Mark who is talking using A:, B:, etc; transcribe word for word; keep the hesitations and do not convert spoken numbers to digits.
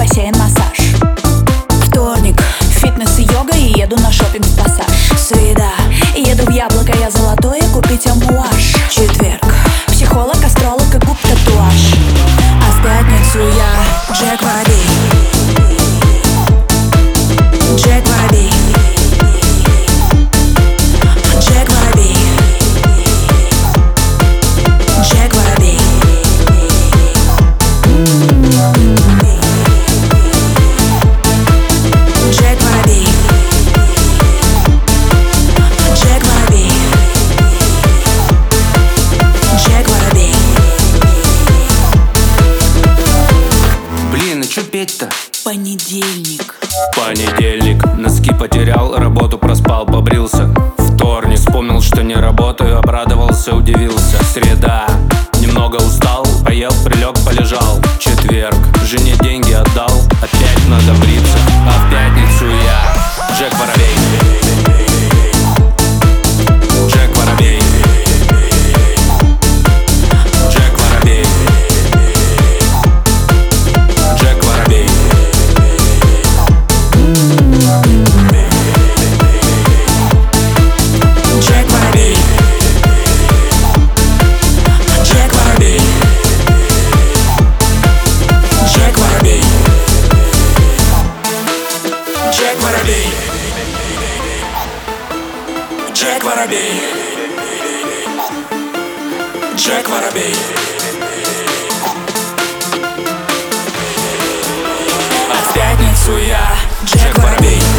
A: бассейн, массаж. Вторник, фитнес и йога, и еду на шопинг в Пассаж. Среда, еду в Яблоко, я золотое, купить амуаж. Четверг, психолог, астролог и губ татуаж. А в пятницу я Джек Воробей. Джек Воробей. Джек Воробей. Джек Воробей. Джек Воробей. Джек Воробей. Джек Воробей.
B: Блин, а чё петь-то?
A: Понедельник.
B: Понедельник, носки потерял, работу проспал, побрился. Вторник, вспомнил, что не работаю, обрадовался, удивился. Среда, немного устал, поел, прилег, полежал. Четверг, жене деньги отдал, опять надо бриться. А в пятницу я Джек Воробей. Джек Воробей. Джек Воробей. Джек Воробей. Джек Воробей. Джек Воробей. Джек Воробей. Джек Воробей. Джек Воробей. Джек Воробей. А в пятницу я Джек Воробей.